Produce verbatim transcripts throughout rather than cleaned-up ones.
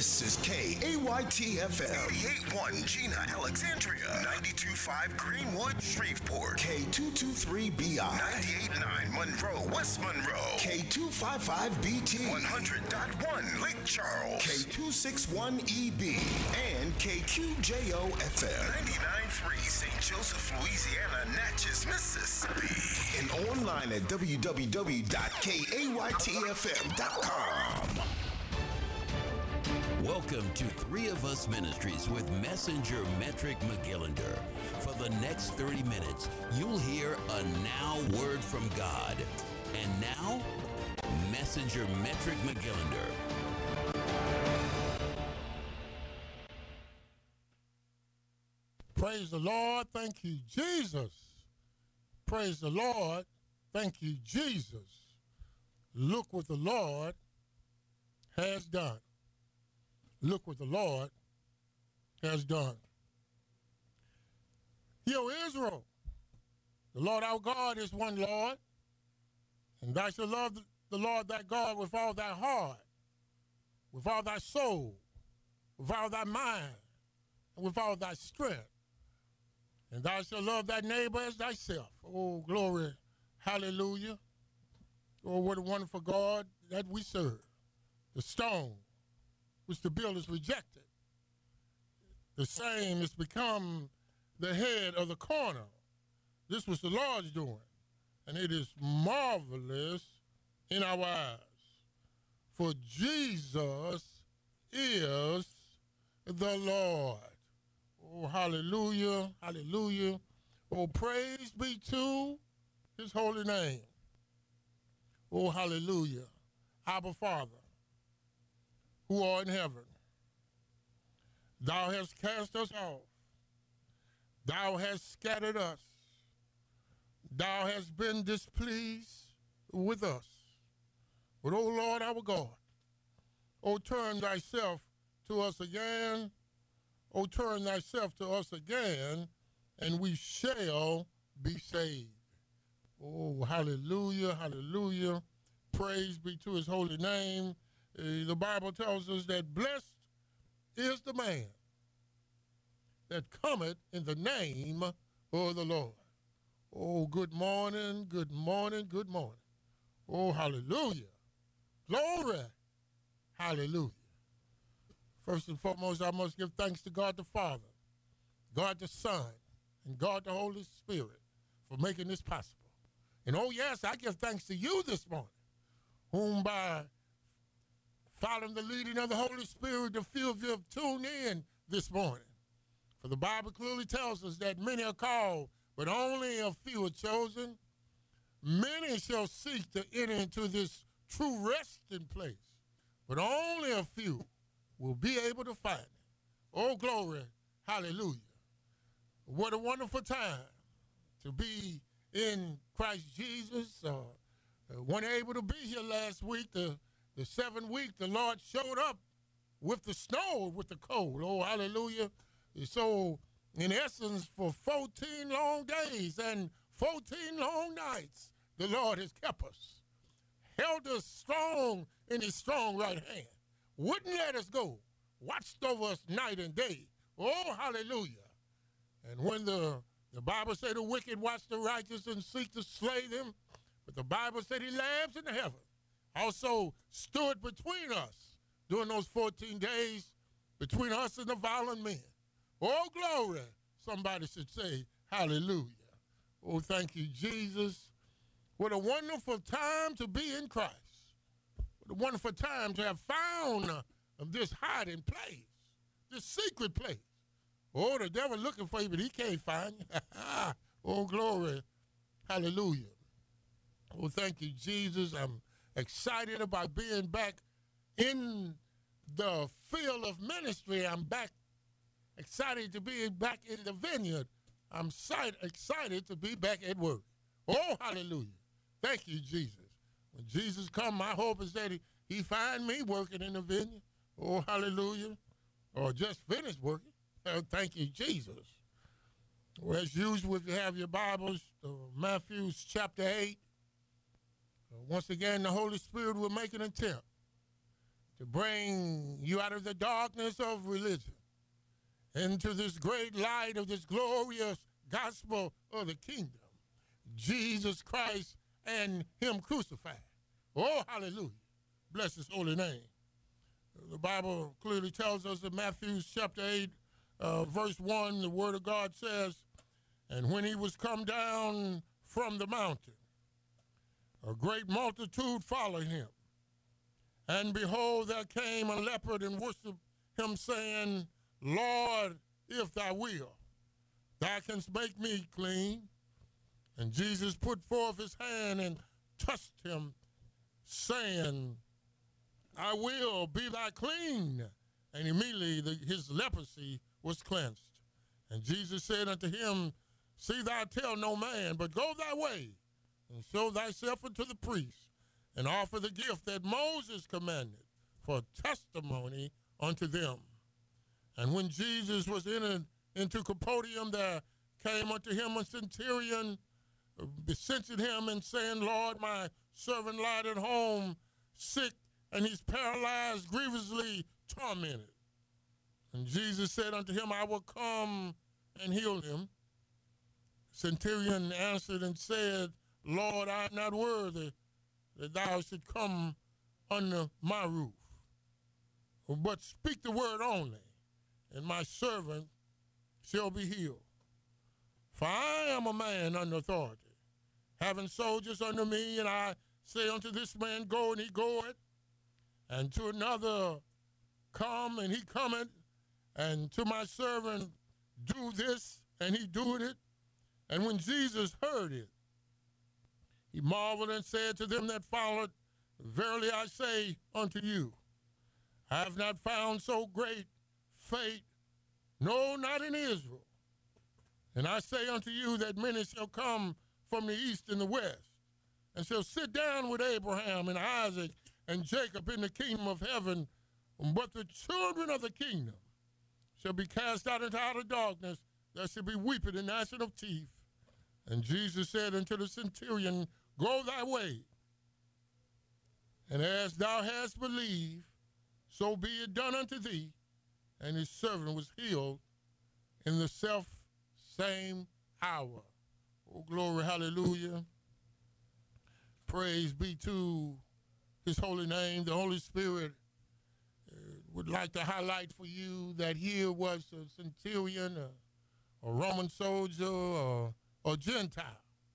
This is K A Y T F M. eighty-eight point one Gina, Alexandria. ninety-two point five Greenwood, Shreveport. K two two three B I. ninety-eight point nine Monroe, West Monroe. K two five five B T. one hundred point one Lake Charles. K two six one E B. And K Q J O F M. ninety-nine point three Saint Joseph, Louisiana, Natchez, Mississippi. And online at w w w dot k a y t f m dot com. Welcome to Three of Us Ministries with Messenger Metric McGillinder. For the next thirty minutes, you'll hear a now word from God. And now, Messenger Metric McGillinder. Praise the Lord. Thank you, Jesus. Praise the Lord. Thank you, Jesus. Look what the Lord has done. Look what the Lord has done. Hear, Israel, the Lord our God is one Lord, and thou shalt love the Lord thy God with all thy heart, with all thy soul, with all thy mind, and with all thy strength. And thou shalt love thy neighbor as thyself. Oh, glory, hallelujah. Oh, what a wonderful God that we serve. The stone which the builders rejected, the same has become the head of the corner. This was the Lord's doing, and it is marvelous in our eyes. For Jesus is the Lord. Oh, hallelujah, hallelujah. Oh, praise be to his holy name. Oh, hallelujah. Abba Father, who art in heaven, thou hast cast us off. Thou hast scattered us. Thou hast been displeased with us. But, O Lord our God, O turn thyself to us again. O turn thyself to us again, and we shall be saved. Oh, hallelujah, hallelujah. Praise be to his holy name. Uh, the Bible tells us that blessed is the man that cometh in the name of the Lord. Oh, good morning, good morning, good morning. Oh, hallelujah. Glory. Hallelujah. First and foremost, I must give thanks to God the Father, God the Son, and God the Holy Spirit for making this possible. And oh, yes, I give thanks to you this morning, whom by following the leading of the Holy Spirit, the few of you have tuned in this morning. For the Bible clearly tells us that many are called, but only a few are chosen. Many shall seek to enter into this true resting place, but only a few will be able to find it. Oh, glory, hallelujah. What a wonderful time to be in Christ Jesus. Uh, uh, weren't able to be here last week, the, the seventh week. The Lord showed up with the snow, with the cold. Oh, hallelujah. So, in essence, for fourteen long days and fourteen long nights, the Lord has kept us, held us strong in his strong right hand, wouldn't let us go, watched over us night and day. Oh, hallelujah. And when the, the Bible said the wicked watch the righteous and seek to slay them, but the Bible said he laughs in the heaven, also stood between us during those fourteen days, between us and the violent men. Oh, glory. Somebody should say hallelujah. Oh, thank you, Jesus. What a wonderful time to be in Christ. What a wonderful time to have found uh, this hiding place, this secret place. Oh, the devil looking for you, but he can't find you. Oh, glory. Hallelujah. Oh, thank you, Jesus. I'm excited about being back in the field of ministry. I'm back excited to be back in the vineyard. I'm excited to be back at work. Oh, hallelujah. Thank you, Jesus. When Jesus come, my hope is that he, he find me working in the vineyard. Oh, hallelujah. Or just finished working. Uh, thank you, Jesus. Well, as usual, if you have your Bibles, uh, Matthew chapter eight. Uh, once again, the Holy Spirit will make an attempt to bring you out of the darkness of religion into this great light of this glorious gospel of the kingdom, Jesus Christ and him crucified. Oh, hallelujah. Bless his holy name. The Bible clearly tells us in Matthew chapter eight, uh, verse one, the word of God says, and when he was come down from the mountain, a great multitude followed him. And behold, there came a leopard and worshiped him, saying, Lord, if thou wilt, thou canst make me clean. And Jesus put forth his hand and touched him, saying, I will, be thou clean. And immediately the, his leprosy was cleansed. And Jesus said unto him, see thou tell no man, but go thy way, and show thyself unto the priest, and offer the gift that Moses commanded for testimony unto them. And when Jesus was entered into Capernaum, there came unto him a centurion, beseeching him and saying, Lord, my servant lieth at home sick, and he's paralyzed, grievously tormented. And Jesus said unto him, I will come and heal him. Centurion answered and said, Lord, I am not worthy that thou should come under my roof, but speak the word only, and my servant shall be healed. For I am a man under authority, having soldiers under me, and I say unto this man, go, and he goeth, and to another, come, and he cometh, and to my servant, do this, and he doeth it. And when Jesus heard it, he marveled and said to them that followed, verily I say unto you, I have not found so great faith, no, not in Israel. And I say unto you that many shall come from the east and the west, and shall sit down with Abraham and Isaac and Jacob in the kingdom of heaven, but the children of the kingdom shall be cast out into outer darkness. There shall be weeping and gnashing of teeth. And Jesus said unto the centurion, go thy way, and as thou hast believed, so be it done unto thee. And his servant was healed in the self same hour. Oh, glory, hallelujah. Praise be to his holy name. The Holy Spirit uh, would like to highlight for you that here was a centurion, a, a Roman soldier, or a Gentile,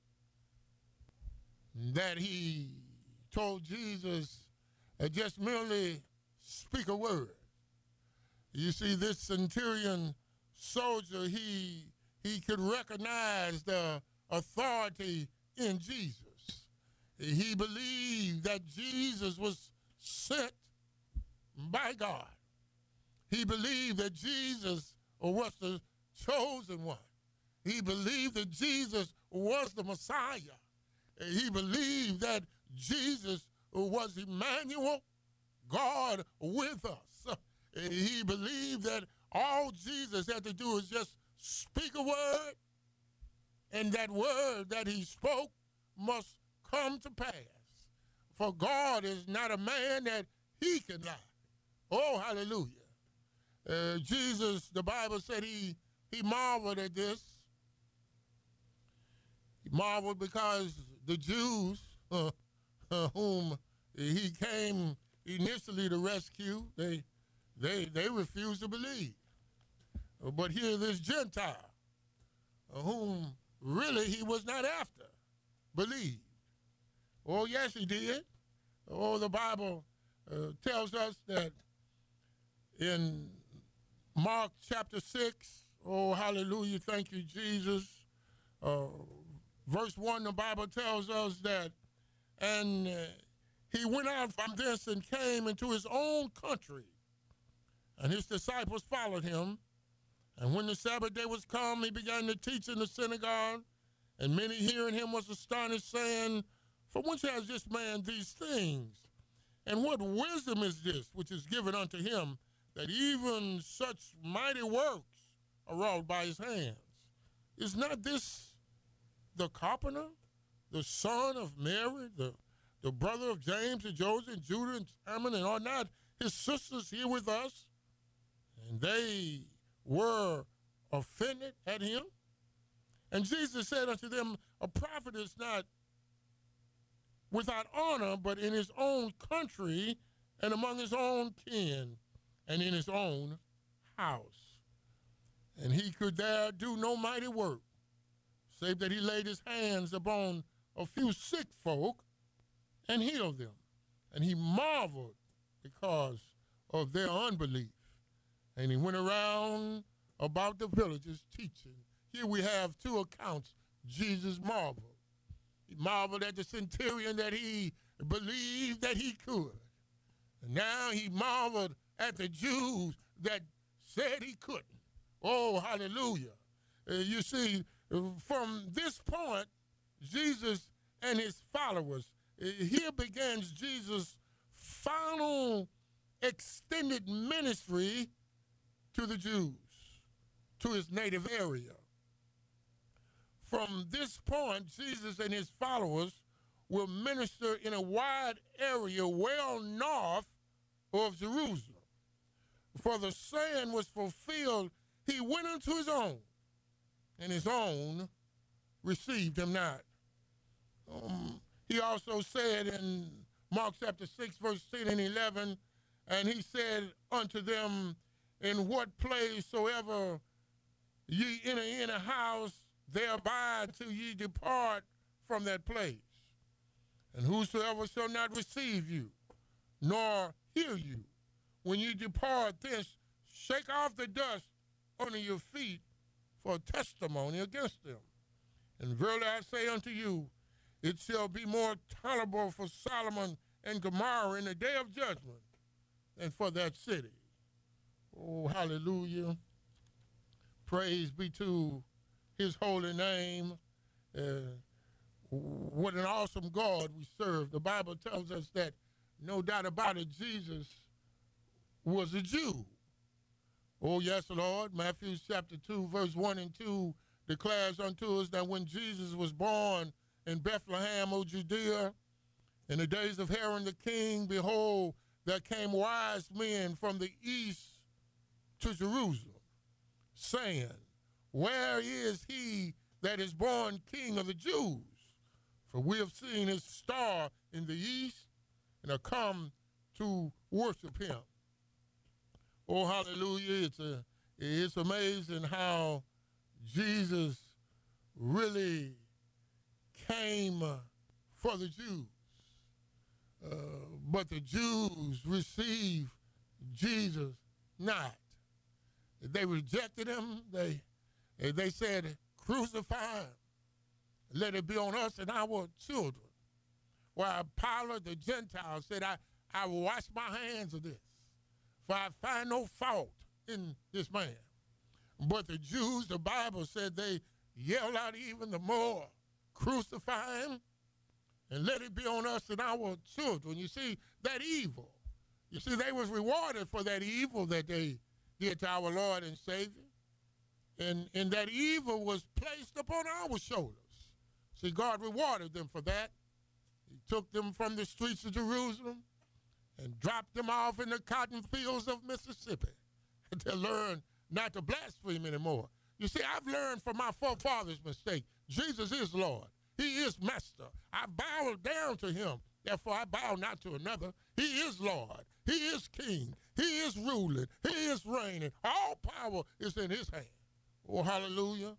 that he told Jesus uh, just merely speak a word. You see, this centurion soldier, he, he could recognize the authority in Jesus. He believed that Jesus was sent by God. He believed that Jesus was the chosen one. He believed that Jesus was the Messiah. He believed that Jesus was Emmanuel, God with us. He believed that all Jesus had to do is just speak a word, and that word that he spoke must come to pass. For God is not a man that he can lie. Oh, hallelujah. Uh, Jesus, the Bible said he, he marveled at this. He marveled because the Jews, uh, uh, whom he came initially to rescue, they, they, they refused to believe. Uh, but here this Gentile, uh, whom really he was not after, believed. Oh, yes, he did. Oh, the Bible uh, tells us that in Mark chapter six, oh, hallelujah, thank you, Jesus. Uh, verse one, the Bible tells us that, and uh, he went out from this and came into his own country, and his disciples followed him. And when the Sabbath day was come, he began to teach in the synagogue, and many hearing him was astonished, saying, from whence has this man these things? And what wisdom is this which is given unto him, that even such mighty works are wrought by his hands? Is not this the carpenter, the son of Mary, the, the brother of James and Joseph and Judah and Simon, and are not his sisters here with us, and they were offended at him. And Jesus said unto them, a prophet is not without honor, but in his own country and among his own kin and in his own house. And he could there do no mighty work, save that he laid his hands upon a few sick folk and healed them. And he marveled because of their unbelief. And he went around about the villages teaching. Here we have two accounts. Jesus marveled. He marveled at the centurion that he believed that he could. And now he marveled at the Jews that said he couldn't. Oh, hallelujah. Uh, you see, from this point, Jesus and his followers, uh, here begins Jesus' final extended ministry to the Jews, to his native area. From this point, Jesus and his followers will minister in a wide area well north of Jerusalem. For the saying was fulfilled, he went unto his own, and his own received him not. Um, he also said in Mark chapter six, verse ten and eleven, and he said unto them, in what place soever ye enter in a house, there abide till ye depart from that place. And whosoever shall not receive you, nor hear you, when ye depart thence, shake off the dust under your feet for a testimony against them. And verily I say unto you, it shall be more tolerable for Solomon and Gomorrah in the day of judgment than for that city. Oh, hallelujah. Praise be to his holy name. Uh, what an awesome God we serve. The Bible tells us that, no doubt about it, Jesus was a Jew. Oh, yes, Lord. Matthew chapter two, verse one and two declares unto us that when Jesus was born in Bethlehem, O Judea, in the days of Herod the king, behold, there came wise men from the east to Jerusalem, saying, where is he that is born King of the Jews? For we have seen his star in the east and are come to worship him. Oh, hallelujah. It's, a, it's amazing how Jesus really came for the Jews. Uh, but the Jews received Jesus not. They rejected him. They, they said, crucify him. Let it be on us and our children. While Pilate the Gentile said, I, I will wash my hands of this, for I find no fault in this man. But the Jews, the Bible said, they yelled out even the more, crucify him and let it be on us and our children. You see, that evil. You see, they was rewarded for that evil that they did to our Lord and Savior. And, and that evil was placed upon our shoulders. See, God rewarded them for that. He took them from the streets of Jerusalem and dropped them off in the cotton fields of Mississippi to learn not to blaspheme anymore. You see, I've learned from my forefathers' mistake. Jesus is Lord. He is Master. I bow down to him. Therefore, I bow not to another. He is Lord. He is King. He is ruling. He is reigning. All power is in his hand. Oh, hallelujah.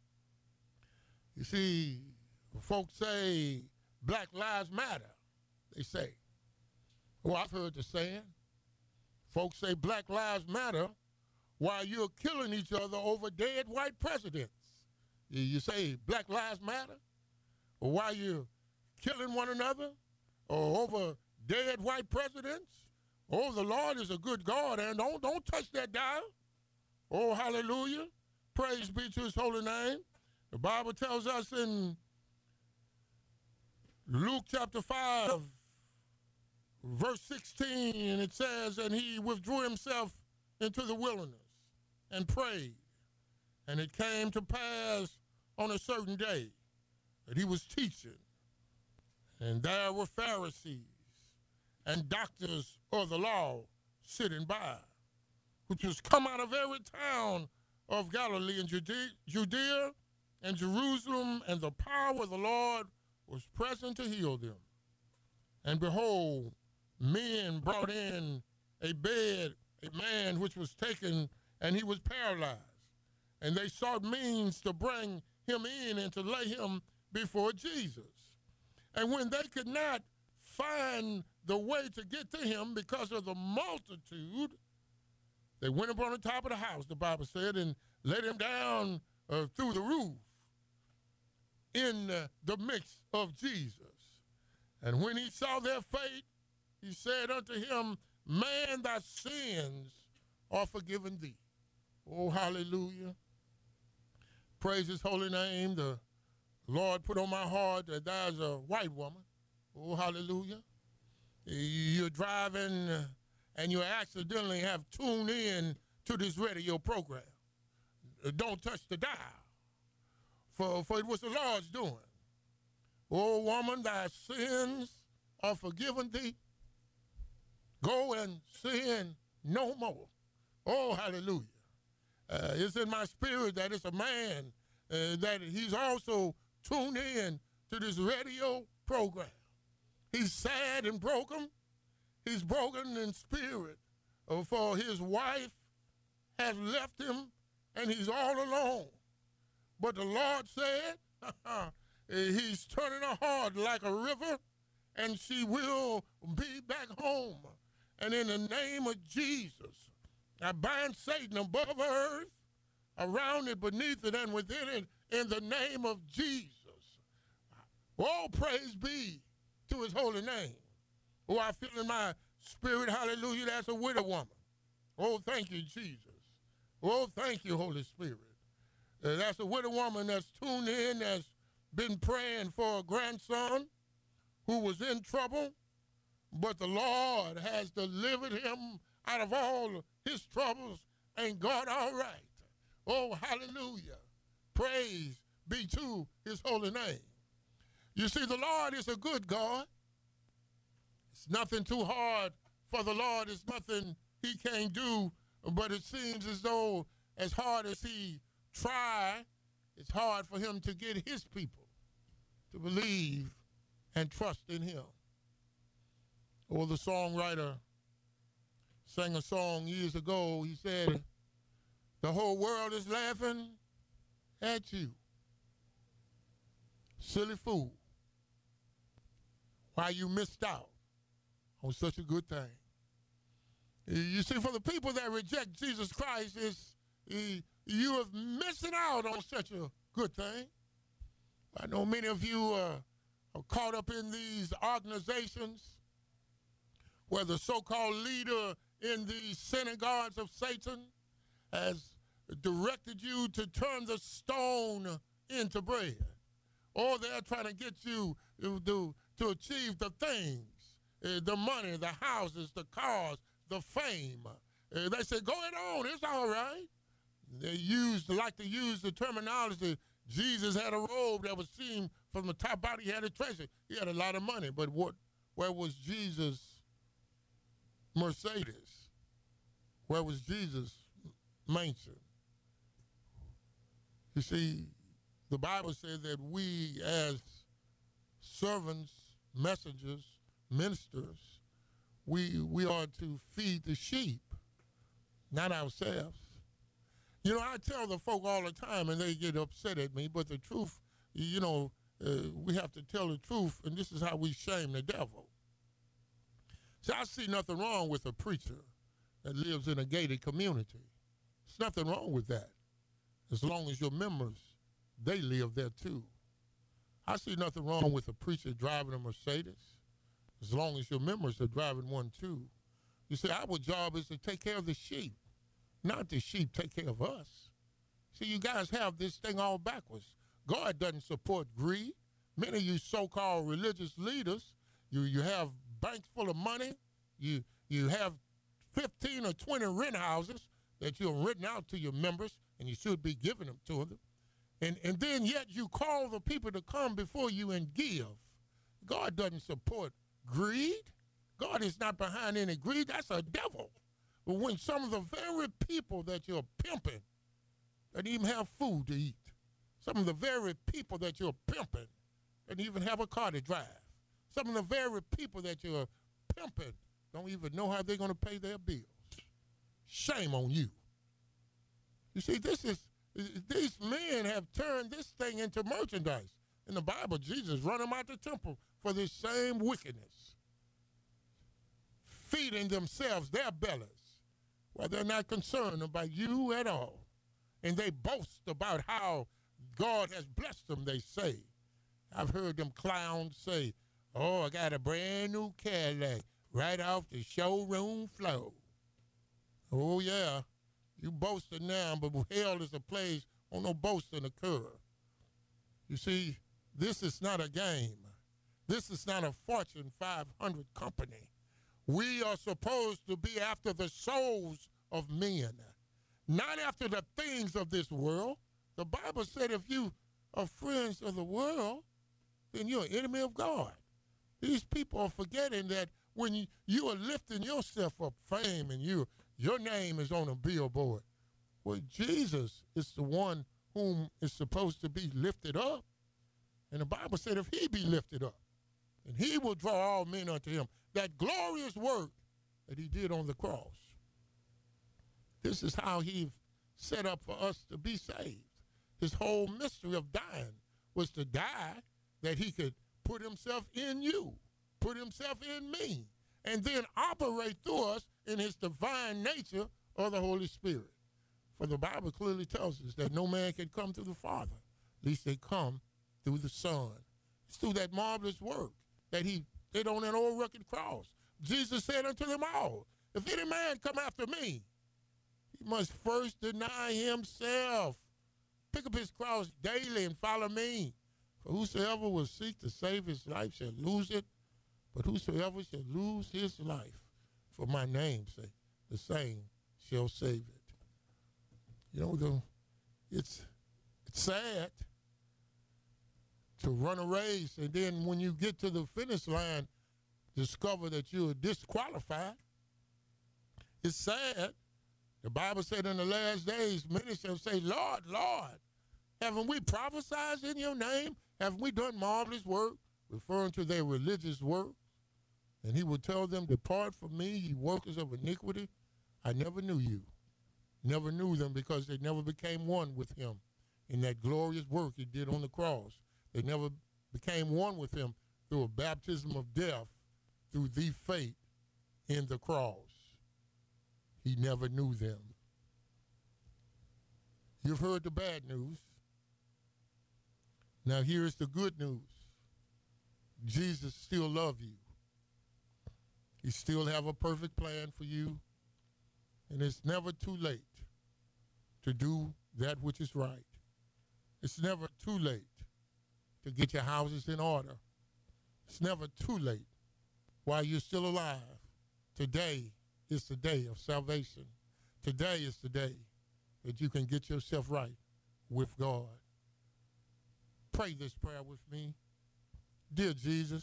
You see, folks say Black Lives Matter. They say. Oh, I've heard the saying. Folks say Black Lives Matter while you're killing each other over dead white presidents. You say Black Lives Matter or while you're killing one another or over dead white presidents. Oh, the Lord is a good God, and don't, don't touch that dial. Oh, hallelujah. Praise be to his holy name. The Bible tells us in Luke chapter five, verse sixteen, and it says, and he withdrew himself into the wilderness and prayed. And it came to pass on a certain day that he was teaching, and there were Pharisees and doctors of the law sitting by, which was come out of every town of Galilee and Judea, Judea and Jerusalem, and the power of the Lord was present to heal them. And behold, men brought in a bed, a man which was taken, and he was paralyzed. And they sought means to bring him in and to lay him before Jesus. And when they could not find the way to get to him because of the multitude, they went up on the top of the house, the Bible said, and let him down uh, through the roof in uh, the midst of Jesus. And when he saw their faith, he said unto him, Man, thy sins are forgiven thee. Oh, hallelujah. Praise his holy name. The Lord put on my heart that there's a white woman. Oh, hallelujah. You're driving uh, and you accidentally have tuned in to this radio program. Uh, don't touch the dial, for, for it was the Lord's doing. Oh, woman, thy sins are forgiven thee. Go and sin no more. Oh, hallelujah. Uh, it's in my spirit that it's a man uh, that he's also tuned in to this radio program. He's sad and broken. He's broken in spirit, uh, for his wife has left him and he's all alone. But the Lord said, he's turning her heart like a river, and she will be back home. And in the name of Jesus, I bind Satan above earth, around it, beneath it, and within it, in the name of Jesus. Oh, praise be to his holy name. Oh, I feel in my spirit, hallelujah, that's a widow woman. Oh, thank you, Jesus. Oh, thank you, Holy Spirit. Uh, that's a widow woman that's tuned in, that's been praying for a grandson who was in trouble, but the Lord has delivered him out of all his troubles and got all right. Oh, hallelujah. Praise be to his holy name. You see, the Lord is a good God. It's nothing too hard for the Lord. It's nothing he can't do, but it seems as though as hard as he try, it's hard for him to get his people to believe and trust in him. Or the songwriter sang a song years ago. He said, the whole world is laughing at you, silly fool, why you missed out on such a good thing. You see, for the people that reject Jesus Christ, is you are missing out on such a good thing. I know many of you uh, are caught up in these organizations where the so-called leader in the synagogues of Satan has directed you to turn the stone into bread. Or they're trying to get you to, to, to achieve the things, uh, the money, the houses, the cars, the fame. Uh, they say, go ahead on, it's all right. They used, like to use the terminology, Jesus had a robe that was seen from the top out. He had a treasure. He had a lot of money, but what? Where was Jesus' Mercedes? Where was Jesus' mansion? You see, the Bible says that we as servants, messengers, ministers, we, we are to feed the sheep, not ourselves. You know, I tell the folk all the time, and they get upset at me, but the truth, you know, uh, we have to tell the truth, and this is how we shame the devil. See, I see nothing wrong with a preacher that lives in a gated community. There's nothing wrong with that, as long as your members, they live there too. I see nothing wrong with a preacher driving a Mercedes, as long as your members are driving one too. You see, our job is to take care of the sheep, not the sheep take care of us. See, you guys have this thing all backwards. God doesn't support greed. Many of you so-called religious leaders, you, you have banks full of money. You, you have fifteen or twenty rent houses that you're renting out to your members, and you should be giving them to them. And, and then yet you call the people to come before you and give. God doesn't support greed. God is not behind any greed. That's a devil. But when some of the very people that you're pimping don't even have food to eat, some of the very people that you're pimping don't even have a car to drive, some of the very people that you're pimping don't even know how they're going to pay their bills. Shame on you. You see, this is, these men have turned this thing into merchandise. In the Bible, Jesus run them out the temple for this same wickedness, feeding themselves their bellies while they're not concerned about you at all. And they boast about how God has blessed them, they say. I've heard them clowns say, oh, I got a brand new Cadillac right off the showroom floor. Oh, yeah, you boasting now, but hell is a place where no boasting occur. You see, this is not a game. This is not a Fortune five hundred company. We are supposed to be after the souls of men, not after the things of this world. The Bible said if you are friends of the world, then you're an enemy of God. These people are forgetting that when you, you are lifting yourself up, fame, and you, your name is on a billboard. Well, Jesus is the one whom is supposed to be lifted up. And the Bible said if he be lifted up, and he will draw all men unto him. That glorious work that he did on the cross. This is how he set up for us to be saved. His whole mystery of dying was to die that he could put himself in you, put himself in me, and then operate through us in his divine nature of the Holy Spirit. For the Bible clearly tells us that no man can come to the Father, lest they come through the Son. It's through that marvelous work that he did on that old rugged cross. Jesus said unto them all, if any man come after me, he must first deny himself, pick up his cross daily and follow me. For whosoever will seek to save his life shall lose it, but whosoever shall lose his life for my name's sake, the same shall save it. You know, the, it's, it's sad to run a race and then when you get to the finish line, discover that you're disqualified. It's sad. The Bible said in the last days, many shall say, Lord, Lord, haven't we prophesied in your name? Haven't we done marvelous work? Referring to their religious work. And he would tell them, depart from me, ye workers of iniquity. I never knew you. Never knew them because they never became one with him in that glorious work he did on the cross. They never became one with him through a baptism of death, through the faith in the cross. He never knew them. You've heard the bad news. Now here's the good news. Jesus still loves you. He still have a perfect plan for you. And it's never too late to do that which is right. It's never too late to get your houses in order. It's never too late while you're still alive. Today is the day of salvation. Today is the day that you can get yourself right with God. Pray this prayer with me. Dear Jesus,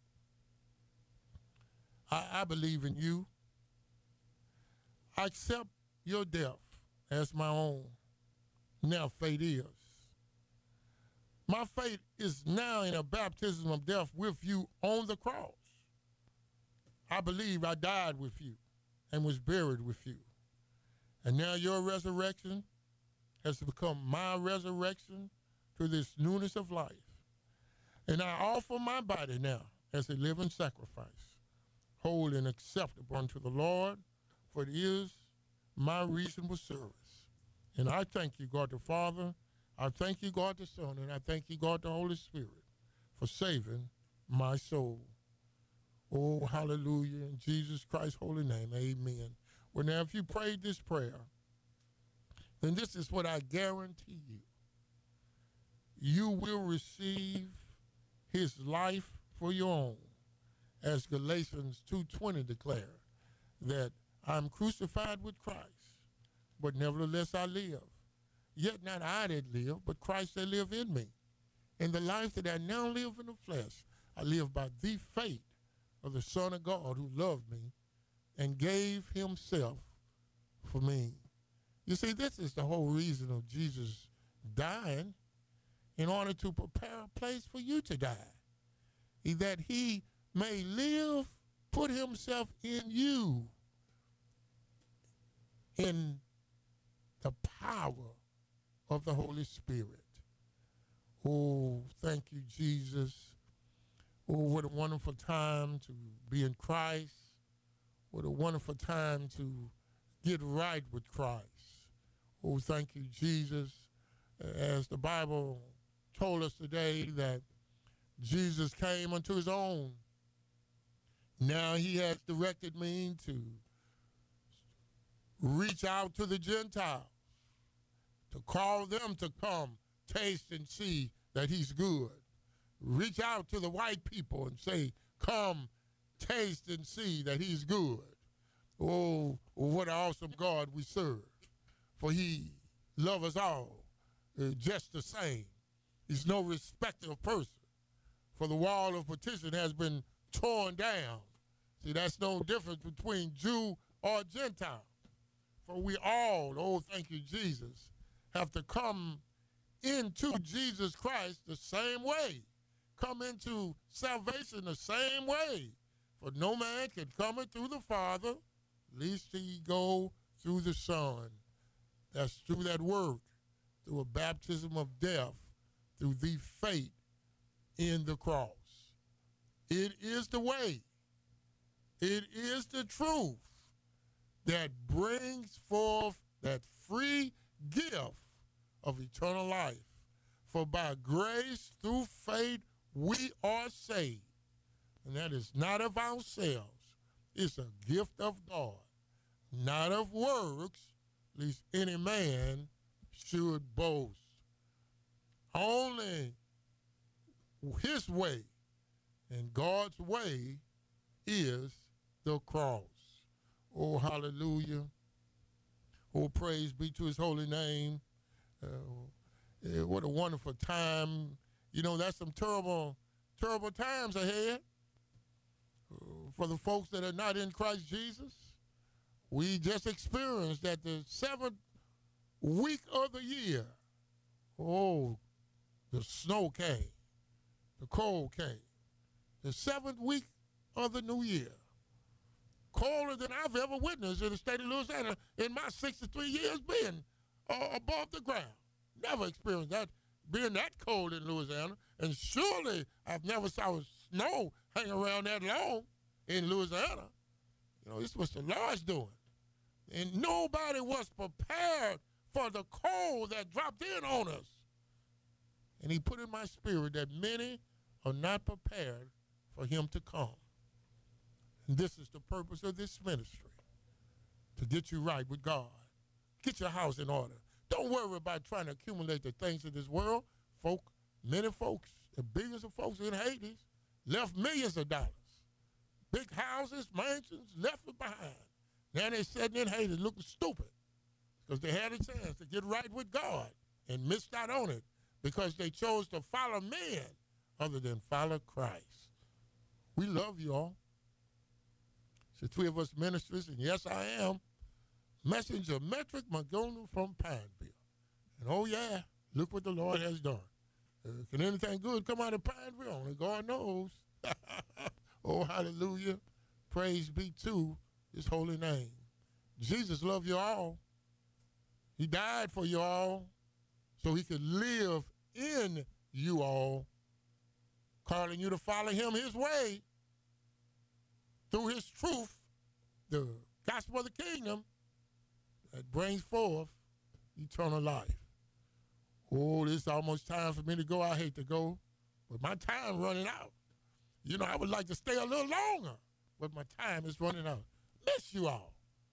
I, I believe in you. I accept your death as my own. Now faith is. My faith is now in a baptism of death with you on the cross. I believe I died with you and was buried with you. And now your resurrection has become my resurrection to this newness of life. And I offer my body now as a living sacrifice, holy and acceptable unto the Lord, for it is my reasonable service. And I thank you, God the Father, I thank you, God the Son, and I thank you, God the Holy Spirit, for saving my soul. Oh, hallelujah, in Jesus Christ's holy name, amen. Well, now, if you prayed this prayer, then this is what I guarantee you. You will receive his life for your own, as Galatians two twenty declare, that I'm crucified with Christ, but nevertheless I live. Yet not I that live, but Christ that live in me. In the life that I now live in the flesh, I live by the faith of the Son of God who loved me and gave himself for me. You see, this is the whole reason of Jesus dying, in order to prepare a place for you to die. That he may live, put himself in you, in the power of the Holy Spirit. Oh, thank you, Jesus. Oh, what a wonderful time to be in Christ. What a wonderful time to get right with Christ. Oh, thank you, Jesus. As the Bible told us today that Jesus came unto his own. Now he has directed me to reach out to the Gentiles, to call them to come, taste and see that he's good. Reach out to the white people and say, come, taste and see that he's good. Oh, what an awesome God we serve. For he loves us all uh, just the same. He's no respecter of person. For the wall of partition has been torn down. See, that's no difference between Jew or Gentile. For we all, oh, thank you, Jesus, have to come into Jesus Christ the same way. Come into salvation the same way. For no man can come in through the Father, lest he go through the Son. That's through that work, through a baptism of death, through the faith in the cross. It is the way. It is the truth that brings forth that free gift of eternal life. For by grace through faith we are saved. And that is not of ourselves. It's a gift of God, not of works, lest any man should boast. Only his way, and God's way is the cross. Oh, hallelujah. Oh, praise be to his holy name. Uh, yeah, what a wonderful time. You know, that's some terrible, terrible times ahead uh, for the folks that are not in Christ Jesus. We just experienced that the seventh week of the year, oh, the snow came, the cold came. The seventh week of the new year, colder than I've ever witnessed in the state of Louisiana in my sixty-three years being uh, above the ground. Never experienced that, being that cold in Louisiana. And surely I've never saw snow hang around that long in Louisiana. You know, this was the Lord's doing. And nobody was prepared for the cold that dropped in on us. And he put in my spirit that many are not prepared for him to come. And this is the purpose of this ministry, to get you right with God. Get your house in order. Don't worry about trying to accumulate the things of this world. Folk, many folks, the billions of folks in Haiti left millions of dollars. Big houses, mansions, left it behind. Now they're sitting in Haiti looking stupid because they had a chance to get right with God and missed out on it because they chose to follow men other than follow Christ. We love you all. It's the three of us ministers, and yes, I am Messenger Metric Montgomery from Pineville. And oh yeah, look what the Lord has done. Uh, can anything good come out of Pineville? Only God knows. Oh, hallelujah. Praise be to his holy name. Jesus loved you all. He died for you all so he could live in you all, calling you to follow him his way through his truth, the gospel of the kingdom that brings forth eternal life. Oh, it's almost time for me to go. I hate to go, but my time running out. You know, I would like to stay a little longer, but my time is running out. Miss you all.